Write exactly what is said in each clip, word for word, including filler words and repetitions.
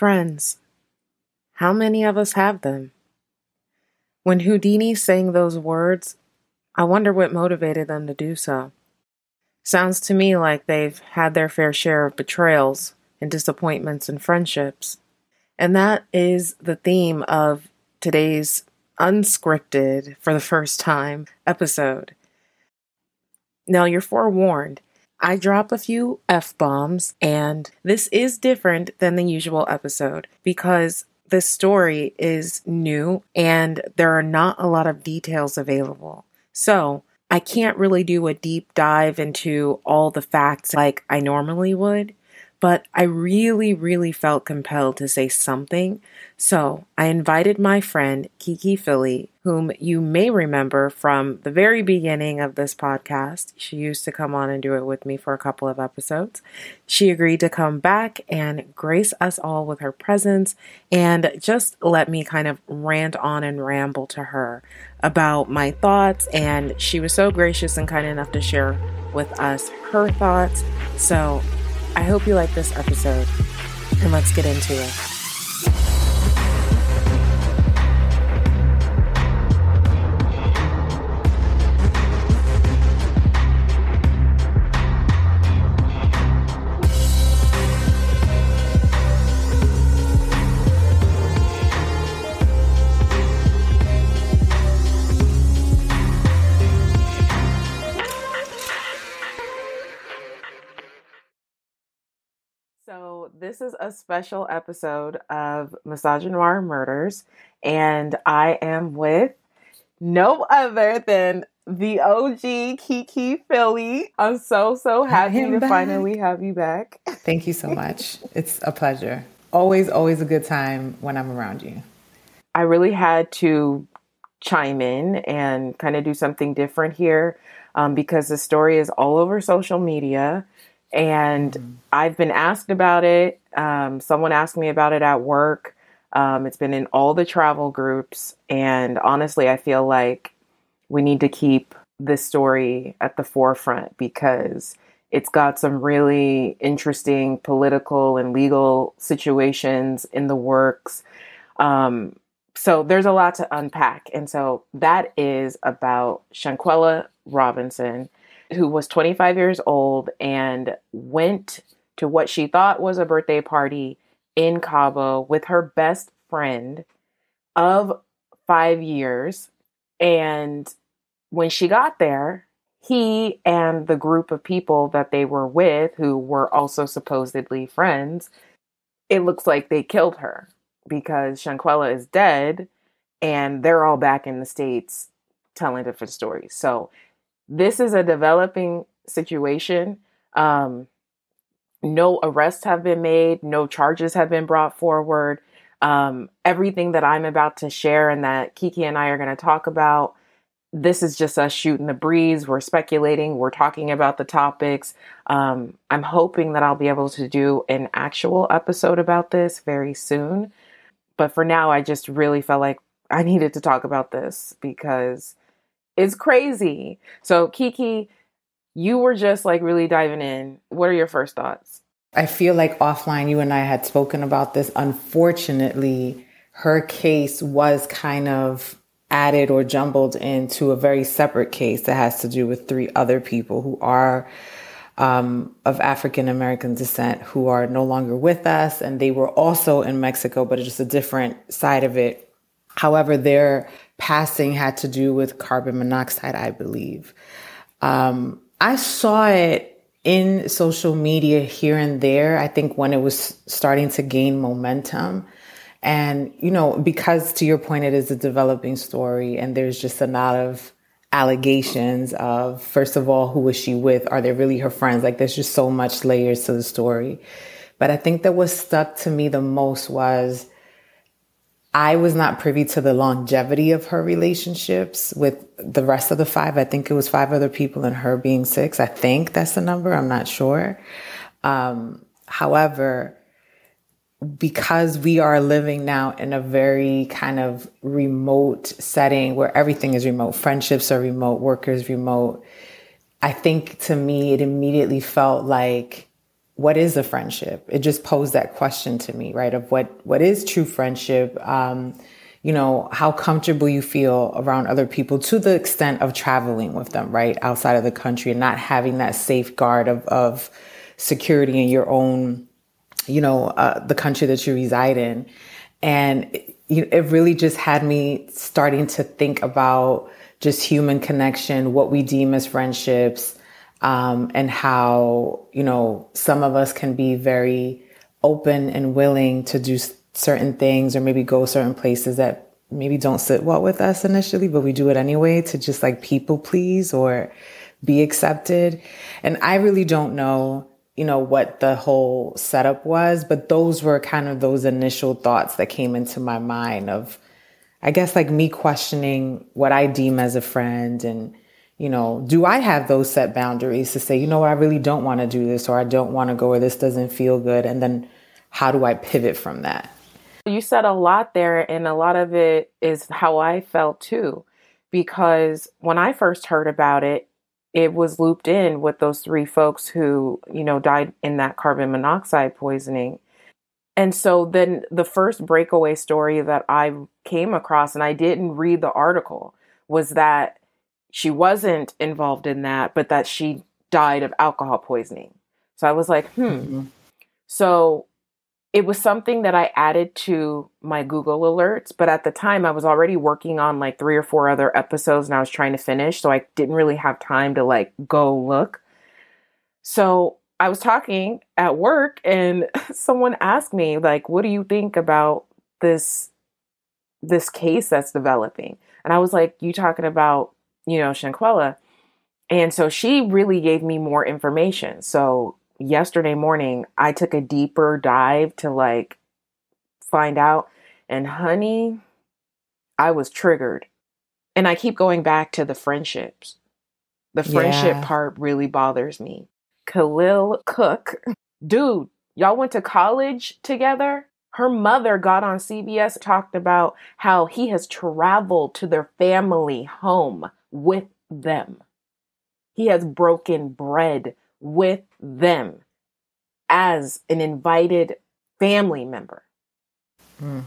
Friends. How many of us have them? When Houdini sang those words, I wonder what motivated them to do so. Sounds to me like they've had their fair share of betrayals and disappointments in friendships. And that is the theme of today's unscripted, for the first time, episode. Now, you're forewarned. I drop a few F-bombs, and this is different than the usual episode because this story is new and there are not a lot of details available. So I can't really do a deep dive into all the facts like I normally would, but I really, really felt compelled to say something. So I invited my friend Kiki Philly, whom you may remember from the very beginning of this podcast. She used to come on and do it with me for a couple of episodes. She agreed to come back and grace us all with her presence and just let me kind of rant on and ramble to her about my thoughts. And she was so gracious and kind enough to share with us her thoughts. So I hope you like this episode, and let's get into it. So this is a special episode of Misogynoir Murders, and I am with no other than the O G Kiki Philly. I'm so, so happy to back. finally have you back. Thank you so much. It's a pleasure. Always, always a good time when I'm around you. I really had to chime in and kind of do something different here um, because the story is all over social media. And mm-hmm. I've been asked about it. Um, someone asked me about it at work. Um, it's been in all the travel groups. And honestly, I feel like we need to keep this story at the forefront because it's got some really interesting political and legal situations in the works. Um, so there's a lot to unpack. And so that is about Shanquella Robinson, who was twenty-five years old and went to what she thought was a birthday party in Cabo with her best friend of five years. And when she got there, he and the group of people that they were with, who were also supposedly friends, it looks like they killed her because Shanquella is dead and they're all back in the States telling different stories. So this is a developing situation. Um, no arrests have been made. No charges have been brought forward. Um, everything that I'm about to share and that Kiki and I are going to talk about, this is just us shooting the breeze. We're speculating. We're talking about the topics. Um, I'm hoping that I'll be able to do an actual episode about this very soon. But for now, I just really felt like I needed to talk about this because it's crazy. So Kiki, you were just like really diving in. What are your first thoughts? I feel like offline, you and I had spoken about this. Unfortunately, her case was kind of added or jumbled into a very separate case that has to do with three other people who are um, of African American descent who are no longer with us. And they were also in Mexico, but it's just a different side of it. However, their passing had to do with carbon monoxide, I believe. Um, I saw it in social media here and there, I think when it was starting to gain momentum. And, you know, because to your point, it is a developing story and there's just a lot of allegations of, first of all, who was she with? Are they really her friends? Like there's just so much layers to the story. But I think that what stuck to me the most was I was not privy to the longevity of her relationships with the rest of the five. I think it was five other people and her being six. I think that's the number. I'm not sure. Um, however, because we are living now in a very kind of remote setting where everything is remote, friendships are remote, work is remote, I think to me, it immediately felt like what is a friendship? It just posed that question to me, right? Of what, what is true friendship? Um, you know, how comfortable you feel around other people to the extent of traveling with them, right? Outside of the country and not having that safeguard of, of security in your own, you know, uh, the country that you reside in. And it, it really just had me starting to think about just human connection, what we deem as friendships, um, and how, you know, some of us can be very open and willing to do certain things or maybe go certain places that maybe don't sit well with us initially, but we do it anyway to just like people please or be accepted. And I really don't know, you know, what the whole setup was, but those were kind of those initial thoughts that came into my mind of, I guess, like me questioning what I deem as a friend. And, you know, do I have those set boundaries to say, you know what, I really don't want to do this, or I don't want to go, or this doesn't feel good. And then how do I pivot from that? You said a lot there, and a lot of it is how I felt too, because when I first heard about it, it was looped in with those three folks who, you know, died in that carbon monoxide poisoning. And so then the first breakaway story that I came across, and I didn't read the article, was that she wasn't involved in that, but that she died of alcohol poisoning. So I was like, hmm. Mm-hmm. So it was something that I added to my Google alerts, but at the time I was already working on like three or four other episodes and I was trying to finish. So I didn't really have time to like go look. So I was talking at work and someone asked me like, what do you think about this, this case that's developing? And I was like, you talking about, you know, Shanquella. And so she really gave me more information. So yesterday morning, I took a deeper dive to like find out. And honey, I was triggered. And I keep going back to the friendships. The friendship yeah. part really bothers me. Khalil Cook, dude, y'all went to college together? Her mother got on C B S, talked about how he has traveled to their family home with them. He has broken bread with them as an invited family member. Mm.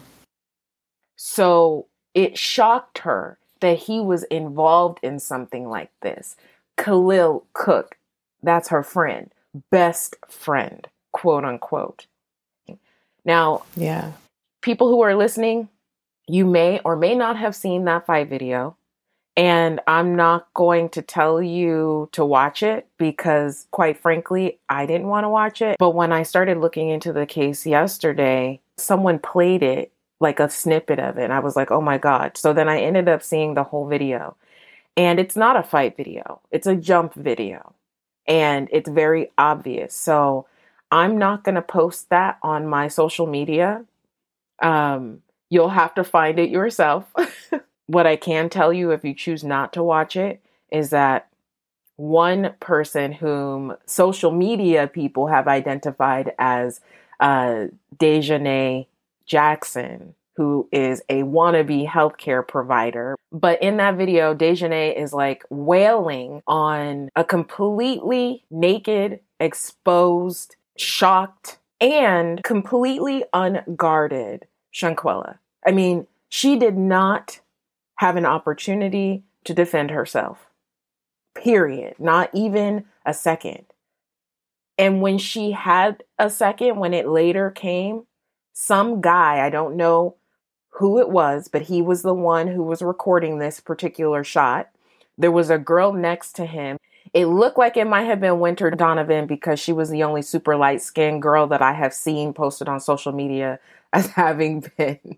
So it shocked her that he was involved in something like this. Khalil Cook, that's her friend, best friend, quote unquote. Now, yeah, people who are listening, you may or may not have seen that fight video. And I'm not going to tell you to watch it because, quite frankly, I didn't want to watch it. But when I started looking into the case yesterday, someone played it, like a snippet of it. And I was like, oh my God. So then I ended up seeing the whole video. And it's not a fight video. It's a jump video. And it's very obvious. So I'm not going to post that on my social media. Um, you'll have to find it yourself. What I can tell you, if you choose not to watch it, is that one person whom social media people have identified as uh, Dejanay Jackson, who is a wannabe healthcare provider. But in that video, Dejanay is like wailing on a completely naked, exposed, shocked, and completely unguarded Shanquella. I mean, she did not have an opportunity to defend herself. Period. Not even a second. And when she had a second, when it later came, some guy, I don't know who it was, but he was the one who was recording this particular shot. There was a girl next to him. It looked like it might have been Winter Donovan because she was the only super light-skinned girl that I have seen posted on social media as having been.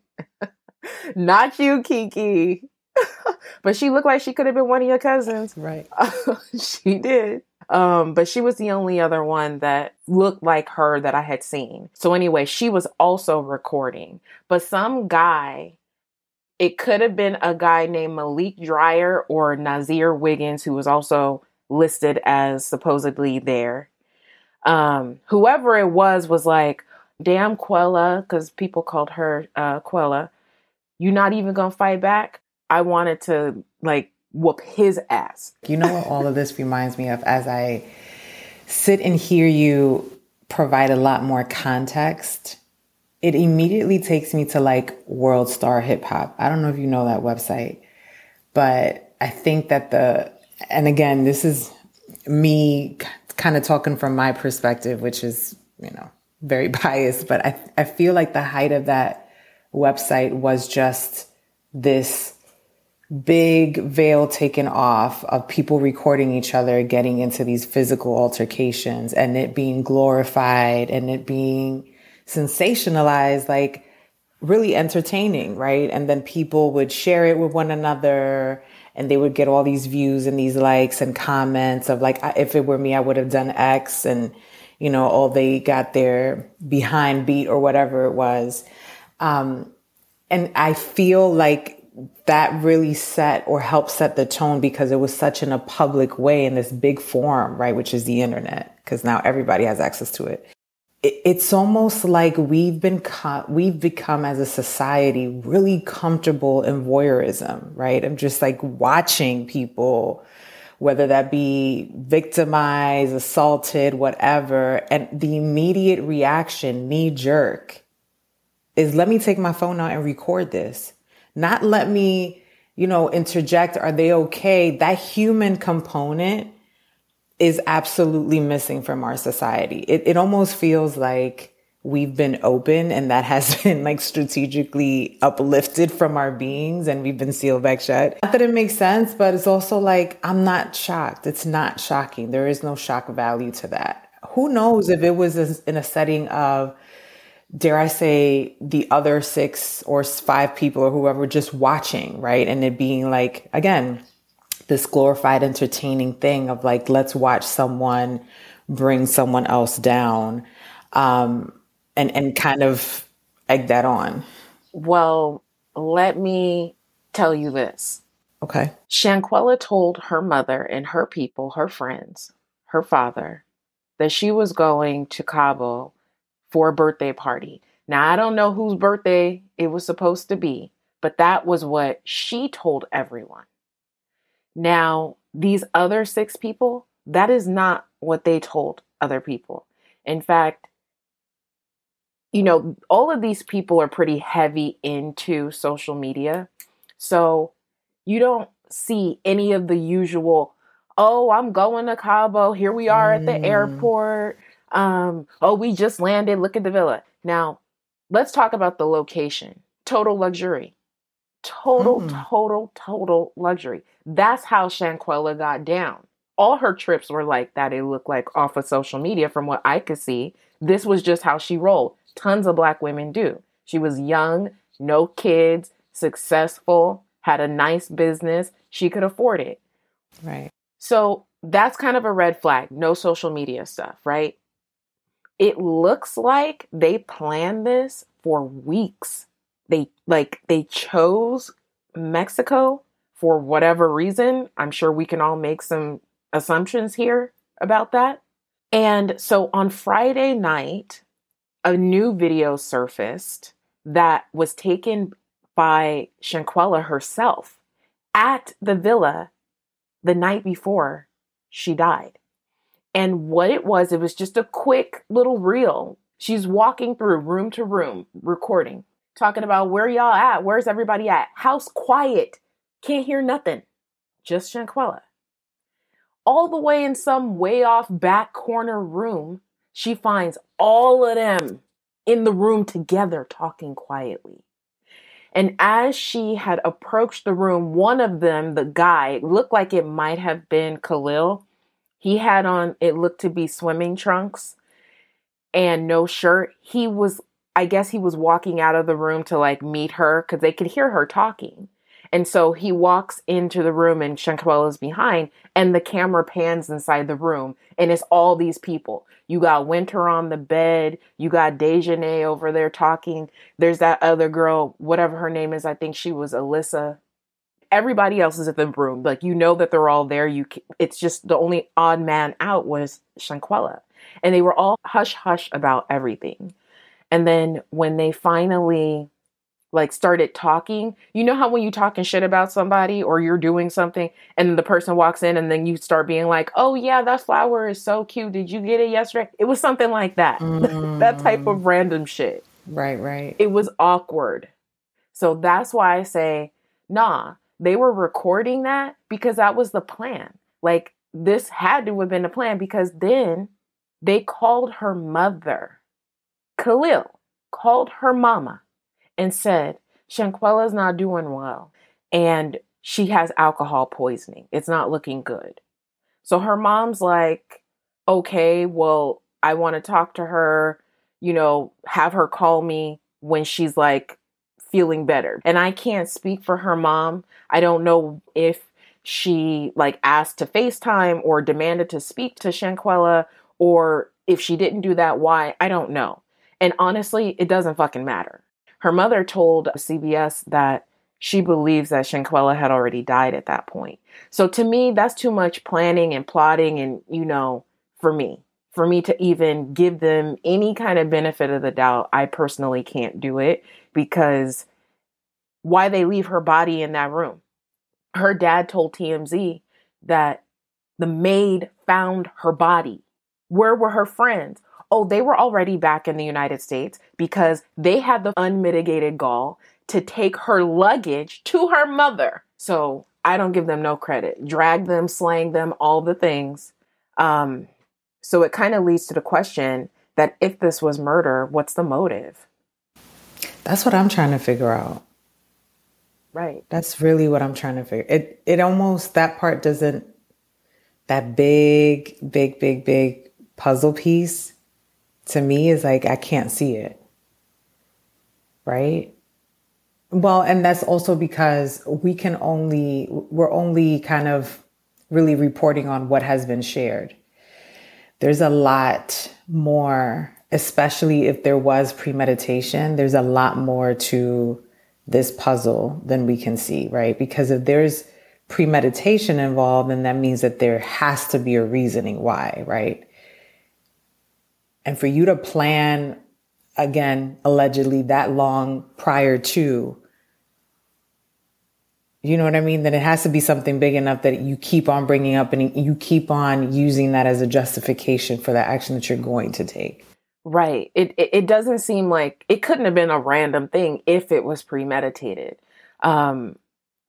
Not you, Kiki. But she looked like she could have been one of your cousins. Right. She did. Um, but she was the only other one that looked like her that I had seen. So anyway, she was also recording. But some guy, it could have been a guy named Malik Dreyer or Nazir Wiggins, who was also listed as supposedly there. Um, whoever it was was like, damn Quella, because people called her uh, Quella, you not even gonna fight back? I wanted to like whoop his ass. You know what all of this reminds me of as I sit and hear you provide a lot more context, it immediately takes me to like World Star Hip Hop. I don't know if you know that website, but I think that the, and again, this is me kind of talking from my perspective, which is, you know, very biased, but I, I feel like the height of that website was just this big veil taken off of people recording each other, getting into these physical altercations, and it being glorified and it being sensationalized, like really entertaining, right? And then people would share it with one another and they would get all these views and these likes and comments of like, if it were me, I would have done X, and, you know, oh, they got their behind beat or whatever it was. Um, and I feel like that really set or helped set the tone because it was such in a public way in this big forum, right? Which is the internet, because now everybody has access to it. it it's almost like we've been, co- we've become as a society really comfortable in voyeurism, right? I'm just like watching people, whether that be victimized, assaulted, whatever. And the immediate reaction, knee jerk, is let me take my phone out and record this. Not let me, you know, interject. Are they okay? That human component is absolutely missing from our society. It, it almost feels like we've been open and that has been like strategically uplifted from our beings and we've been sealed back shut. Not that it makes sense, but it's also like, I'm not shocked. It's not shocking. There is no shock value to that. Who knows if it was in a setting of, dare I say, the other six or five people or whoever just watching, right? And it being like, again, this glorified entertaining thing of like, let's watch someone bring someone else down, um, and, and kind of egg that on. Well, let me tell you this. Okay. Shanquella told her mother and her people, her friends, her father, that she was going to Cabo for a birthday party. Now, I don't know whose birthday it was supposed to be, but that was what she told everyone. Now, these other six people, that is not what they told other people. In fact, you know, all of these people are pretty heavy into social media. So you don't see any of the usual, oh, I'm going to Cabo. Here we are at the Mm. airport. Um, oh, we just landed. Look at the villa. Now, let's talk about the location. Total luxury. Total, Mm. total, total luxury. That's how Shanquella got down. All her trips were like that. It looked like off of social media from what I could see. This was just how she rolled. Tons of Black women do. She was young, no kids, successful, had a nice business. She could afford it. Right. So that's kind of a red flag. No social media stuff, right? It looks like they planned this for weeks. They like they chose Mexico for whatever reason. I'm sure we can all make some assumptions here about that. And so on Friday night, a new video surfaced that was taken by Shanquella herself at the villa the night before she died. And what it was, it was just a quick little reel. She's walking through room to room, recording, talking about where y'all at? Where's everybody at? House quiet. Can't hear nothing. Just Shanquella. All the way in some way off back corner room, she finds all of them in the room together talking quietly. And as she had approached the room, one of them, the guy, it looked like it might have been Khalil. He had on, it looked to be swimming trunks and no shirt. He was, I guess he was walking out of the room to like meet her because they could hear her talking. And so he walks into the room and Shanquella's behind and the camera pans inside the room and it's all these people. You got Winter on the bed. You got Dejanay over there talking. There's that other girl, whatever her name is. I think she was Alyssa. Everybody else is in the room. Like, you know that they're all there. You, it's just the only odd man out was Shanquella. And they were all hush hush about everything. And then when they finally like started talking. You know how when you talking shit about somebody or you're doing something and the person walks in and then you start being like, oh yeah, that flower is so cute. Did you get it yesterday? It was something like that. Mm. That type of random shit. Right, right. It was awkward. So that's why I say, nah, they were recording that because that was the plan. Like, this had to have been the plan, because then they called her mother. Khalil called her mama and said, Shanquella's not doing well and she has alcohol poisoning. It's not looking good. So her mom's like, okay, well, I want to talk to her, you know, have her call me when she's like feeling better. And I can't speak for her mom. I don't know if she like asked to FaceTime or demanded to speak to Shanquella, or if she didn't do that, why? I don't know. And honestly, it doesn't fucking matter. Her mother told C B S that she believes that Shanquella had already died at that point. So to me, that's too much planning and plotting. And, you know, for me, for me to even give them any kind of benefit of the doubt, I personally can't do it, because why they leave her body in that room? Her dad told T M Z that the maid found her body. Where were her friends? Oh, they were already back in the United States because they had the unmitigated gall to take her luggage to her mother. So I don't give them no credit. Drag them, slang them, all the things. Um, so it kind of leads to the question that if this was murder, what's the motive? That's what I'm trying to figure out. Right. That's really what I'm trying to figure. It it almost, that part doesn't, that big, big, big, big puzzle piece to me is like, I can't see it. Right? Well, and that's also because we can only, we're only kind of really reporting on what has been shared. There's a lot more, especially if there was premeditation, there's a lot more to this puzzle than we can see, right? Because if there's premeditation involved, then that means that there has to be a reasoning why, right? And for you to plan, again, allegedly that long prior to, you know what I mean? Then it has to be something big enough that you keep on bringing up and you keep on using that as a justification for the action that you're going to take. Right. It, it it doesn't seem like it couldn't have been a random thing if it was premeditated. Um,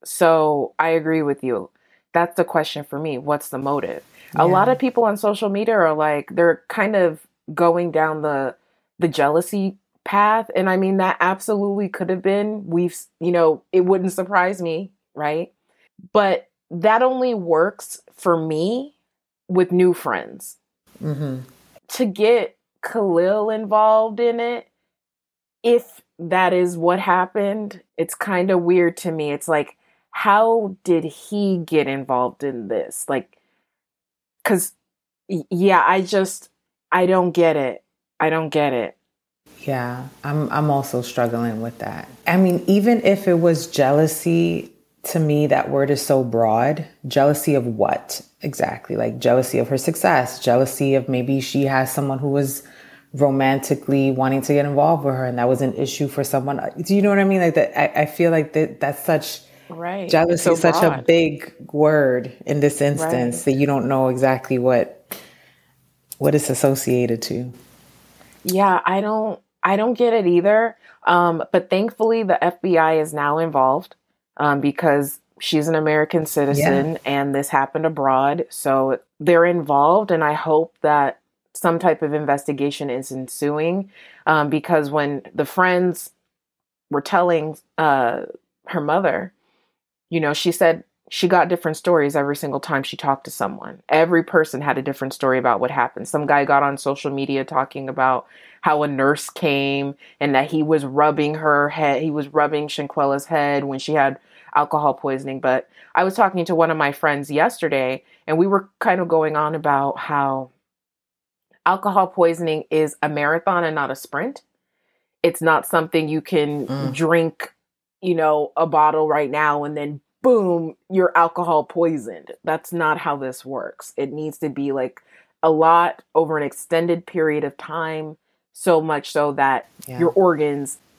so I agree with you. That's the question for me. What's the motive? Yeah. A lot of people on social media are like, they're kind of going down the the jealousy path. And I mean, that absolutely could have been. We've, you know, it wouldn't surprise me. Right. But that only works for me with new friends. Mm-hmm. To get Khalil involved in it, if that is what happened, it's kind of weird to me. It's like, how did he get involved in this? Like, because, yeah, I just, I don't get it. I don't get it. Yeah, I'm I'm also struggling with that. I mean, even if it was jealousy, to me, that word is so broad. Jealousy of what exactly? Like jealousy of her success, jealousy of maybe she has someone who was romantically wanting to get involved with her and that was an issue for someone. Do you know what I mean? Like that, I, I feel like that that's such, right. Jealousy so is such broad. a big word in this instance, right, that you don't know exactly what, what it's associated to. Yeah, I don't, I don't get it either. Um, but thankfully the F B I is now involved. Um, because she's an American citizen, yeah, and this happened abroad. So they're involved. And I hope that some type of investigation is ensuing. Um, because when the friends were telling uh, her mother, you know, she said she got different stories every single time she talked to someone. Every person had a different story about what happened. Some guy got on social media talking about how a nurse came and that he was rubbing her head. He was rubbing Shanquella's head when she had alcohol poisoning. But I was talking to one of my friends yesterday and we were kind of going on about how alcohol poisoning is a marathon and not a sprint. It's not something you can mm. drink, you know, a bottle right now and then boom, you're alcohol poisoned. That's not how this works. It needs to be like a lot over an extended period of time, so much so that yeah. your organs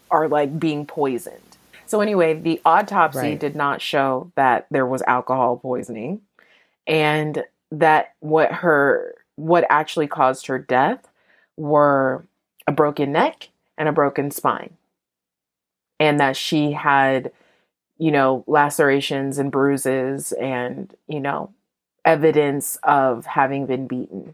are like being poisoned. So anyway, the autopsy Right. did not show that there was alcohol poisoning, and that what her what actually caused her death were a broken neck and a broken spine. And that she had, you know, lacerations and bruises and, you know, evidence of having been beaten.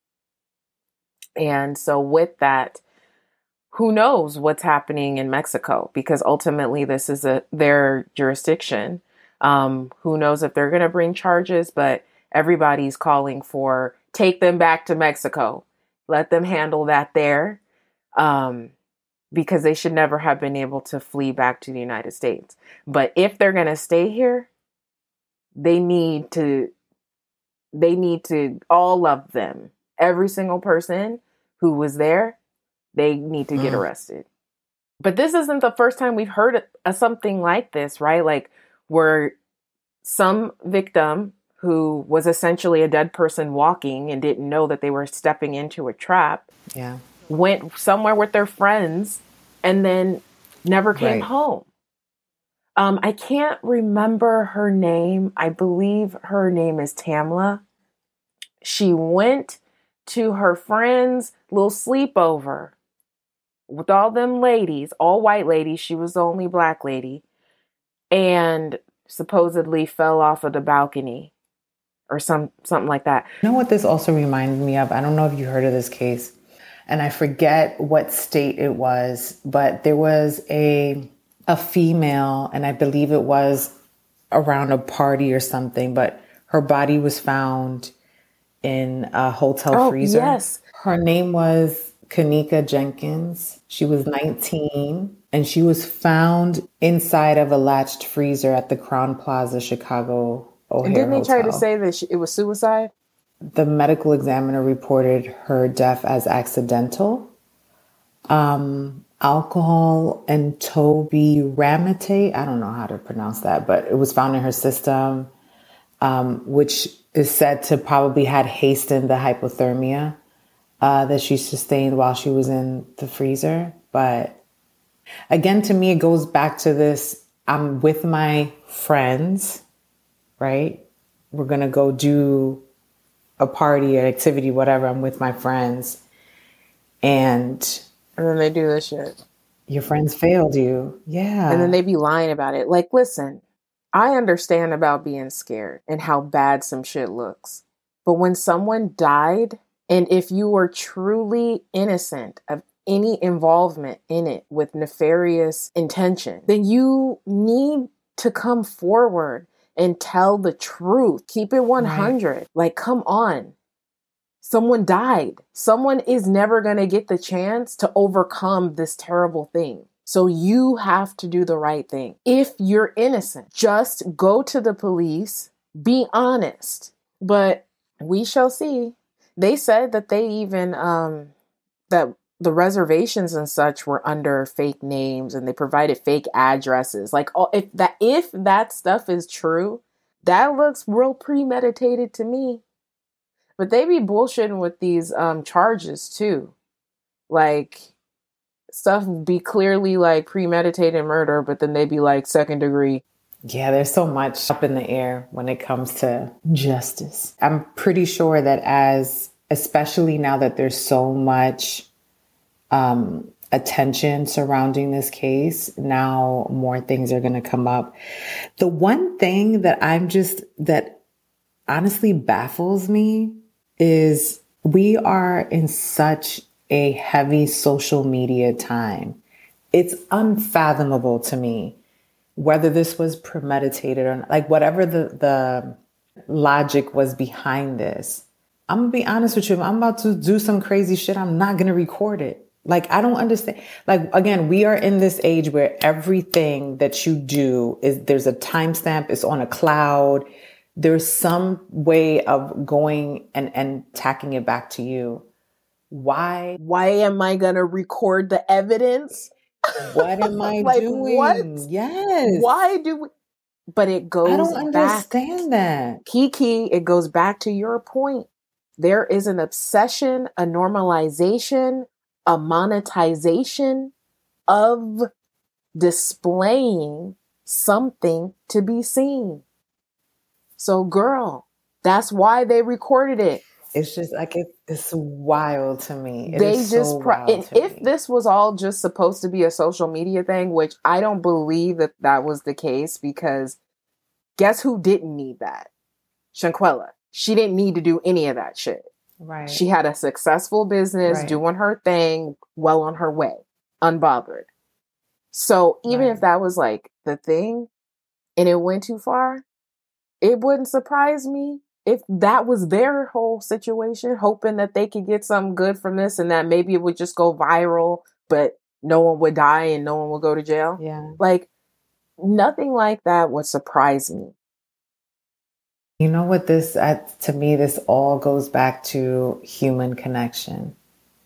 And so with that, who knows what's happening in Mexico? Because ultimately this is a their jurisdiction. Um, who knows if they're going to bring charges, but everybody's calling for take them back to Mexico. Let them handle that there. Um, because they should never have been able to flee back to the United States. But if they're going to stay here, they need to, they need to, all of them, every single person who was there, they need to get Mm. arrested. But this isn't the first time we've heard of something like this, right? Like where some victim who was essentially a dead person walking and didn't know that they were stepping into a trap, Yeah. went somewhere with their friends and then never came Right. home. Um, I can't remember her name. I believe her name is Tamla. She went to her friend's little sleepover with all them ladies, all white ladies. She was the only black lady, and supposedly fell off of the balcony or some something like that. You know what this also reminded me of? I don't know if you heard of this case, and I forget what state it was, but there was a a female, and I believe it was around a party or something, but her body was found in a hotel Oh, freezer. yes. Her name was Kanika Jenkins. She was nineteen, and she was found inside of a latched freezer at the Crown Plaza, Chicago O'Hare And didn't they try to Hotel. say that she, it was suicide? The medical examiner reported her death as accidental. Um, alcohol and topiramate, I don't know how to pronounce that, but it was found in her system, um, which is said to probably had hastened the hypothermia uh, that she sustained while she was in the freezer. But again, to me, it goes back to this, I'm with my friends, right? We're going to go do a party, an activity, whatever. I'm with my friends. And And then they do this shit. your friends failed you. Yeah. And then they be lying about it. Like, listen, I understand about being scared and how bad some shit looks. But when someone died, and if you were truly innocent of any involvement in it with nefarious intention, then you need to come forward and tell the truth. Keep it one hundred. Right. Like, come on. Someone died. Someone is never going to get the chance to overcome this terrible thing. So you have to do the right thing. If you're innocent, just go to the police, be honest. But we shall see. They said that they even, um, that the reservations and such were under fake names and they provided fake addresses. Like, oh, if that, if that stuff is true, that looks real premeditated to me. But they be bullshitting with these um, charges too. Like, stuff be clearly like premeditated murder, but then they be like second degree. Yeah, there's so much up in the air when it comes to justice. I'm pretty sure that as, especially now that there's so much um, attention surrounding this case, now more things are going to come up. The one thing that I'm just, that honestly baffles me is we are in such a heavy social media time. It's unfathomable to me whether this was premeditated or not, like whatever the, the logic was behind this. I'm gonna be honest with you. If I'm about to do some crazy shit, I'm not going to record it. Like, I don't understand. Like, again, we are in this age where everything that you do is, there's a timestamp, it's on a cloud. There's some way of going and, and tacking it back to you. Why? Why am I going to record the evidence? What am I like, doing? What? Yes. Why do we? But it goes I don't back. understand that. Kiki, it goes back to your point. There is an obsession, a normalization, a monetization of displaying something to be seen. So girl, that's why they recorded it. It's just like, it, it's wild to me. It they is just, so pro- wild and to if me. this was all just supposed to be a social media thing, which I don't believe that that was the case, because guess who didn't need that? Shanquella. She didn't need to do any of that shit. Right. She had a successful business, Right. doing her thing, well on her way, unbothered. So even Right. if that was like the thing and it went too far, it wouldn't surprise me if that was their whole situation, hoping that they could get something good from this and that maybe it would just go viral, but no one would die and no one would go to jail. Yeah. Like, nothing like that would surprise me. You know what this, uh, to me, this all goes back to human connection.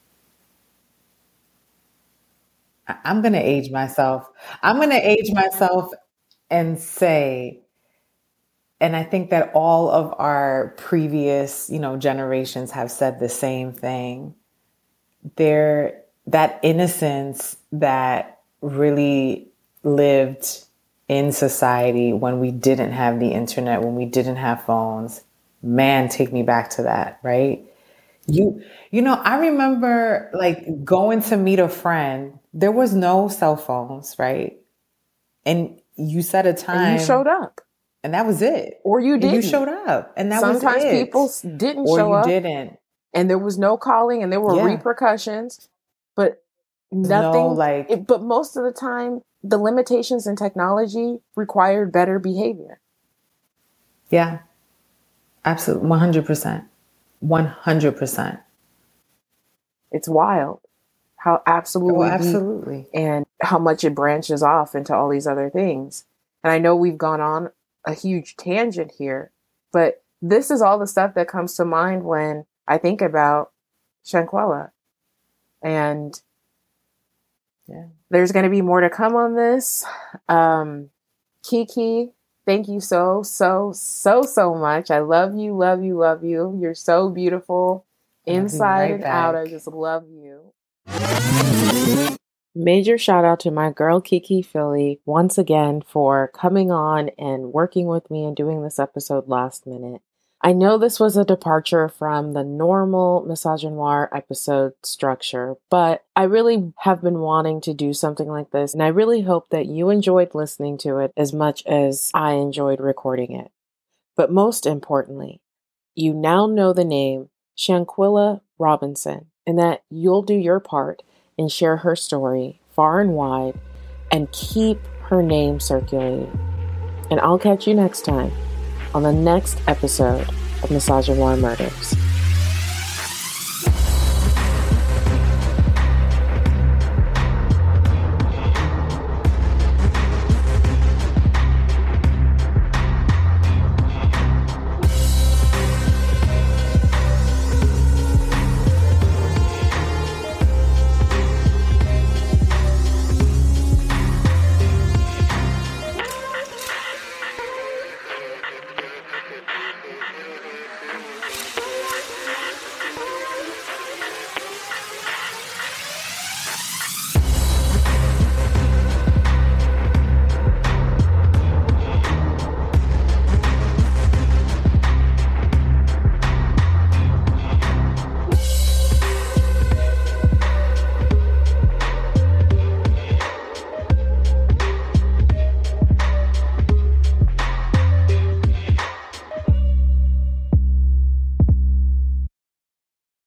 I- I'm going to age myself. I'm going to age myself and say, and I think that all of our previous, you know, generations have said the same thing. There, that innocence that really lived in society when we didn't have the internet, when we didn't have phones, man, take me back to that, right? You, you know, I remember like going to meet a friend. There was no cell phones, right? And you set a time. And you showed up. And that was it. Or you And didn't. you showed up. And that Sometimes was it. people s- didn't or show you up. didn't. And there was no calling and there were Yeah. repercussions. But nothing. No, like, it, but most of the time, the limitations in technology required better behavior. yeah, absolutely. one hundred percent. one hundred percent. It's wild how absolutely, Oh, absolutely. deep and how much it branches off into all these other things. And I know we've gone on a huge tangent here, but this is all the stuff that comes to mind when I think about Shanquella. And Yeah. there's going to be more to come on this. Um, Kiki, thank you so, so, so, so much. I love you, love you, love you. You're so beautiful. Love you Inside right and out, I back. just love you. Major shout out to my girl Kiki Philly once again for coming on and working with me and doing this episode last minute. I know this was a departure from the normal Misogynoir episode structure, but I really have been wanting to do something like this, and I really hope that you enjoyed listening to it as much as I enjoyed recording it. But most importantly, you now know the name Shanquella Robinson, and that you'll do your part and share her story far and wide and keep her name circulating. And I'll catch you next time on the next episode of Misogynoir Murders.